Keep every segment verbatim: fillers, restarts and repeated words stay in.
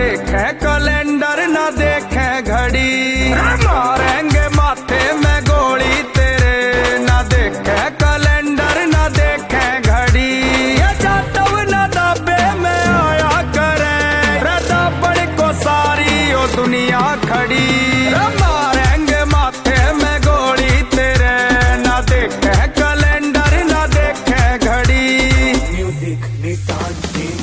देखे कैलेंडर न देखे घड़ी, मारेंगे माथे में गोली तेरे, न देखे कैलेंडर न देखे घड़ी। ये जाटव न दाबे में आया करे, रदा बड़ी को सारी ओ दुनिया खड़ी, मारेंगे माथे में गोली तेरे, न देखे कैलेंडर न देखे घड़ी। म्यूजिक निशान सिंह।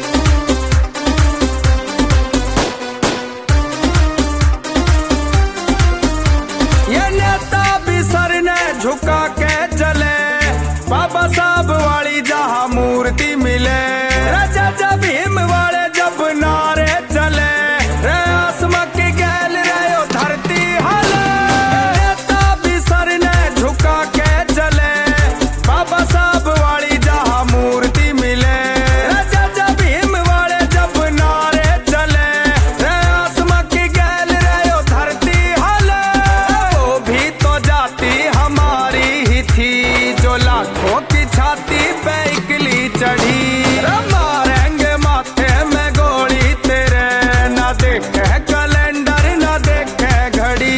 ये नेता भी सर ने झुका के चले, बाबा साहब वाली जहाँ मूर्ति मिले, राजा भीम वाले जब नारे चले, रे आसमां की गैल रे ओ धरती हले। नेता भी सर ने झुका के चले, बाबा साहब वाली जहाँ मूर्ति मिले, राजा भीम वाले जब नारे चले, रे आसमां की गैल रे ओ धरती हले। वो भी तो जाति हमारी ही थी, जो लाखों की छाती पे इकली चढ़ी, मारेंगे माथे में गोली तेरे, न देखे कैलेंडर न देखे घड़ी।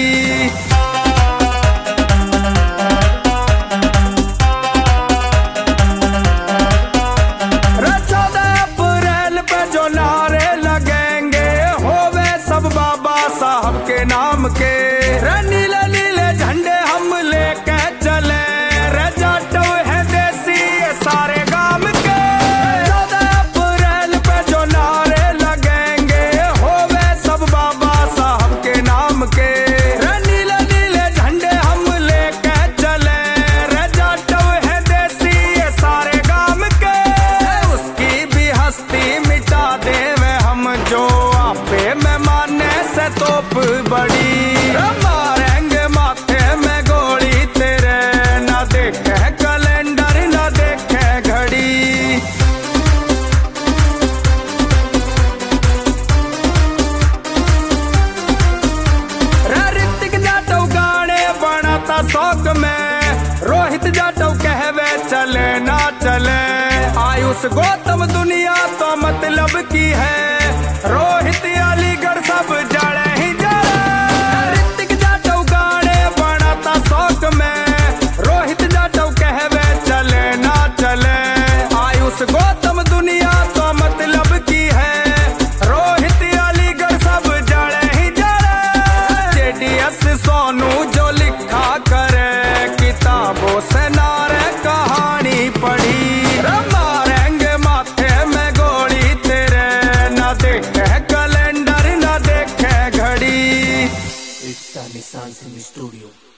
चौदह अप्रैल पे जो नारे लगेंगे, होवे सब बाबा साहब के नाम के, नीले नीले झंडे हम लेके चले, रे जाटव है देसी ये सारे गांव के। चौदह अप्रैल पे जो नारे लगेंगे, होवे सब बाबा साहब के नाम के, नीले नीले झंडे हम लेके चले, रे जाटव है देसी ये सारे गांव के। उसकी भी हस्ती मिटा देवे हम, जो आपे में माने से तोप बड़ी, मारेंगे माथे में गोली तेरे, न देखे कैलेंडर न देखे घड़ी। ऋतिक जाटव गाने बनाता शौक में, रोहित जाटव कहवे चले ना चले, आयुष गौतम दुनिया तो मतलब की है, रोहित अलीगढ़ सब जड़े ही जड़े। ऋतिक जाटव गाने बनाता शौक में, रोहित जाटव कहवे चले ना चले, आयुष गौतम दुनिया तो मतलब की है, रोहित अलीगढ़ सब जड़े ही जड़े। जेडीएस सोनू जो लिखा करे, किताबों से नारे कहानी पढ़ी, मारेंगे माथे में गोली तेरे, न देखे कैलेंडर न देखे घड़ी। इट्स निशान सिंह स्टूडियो।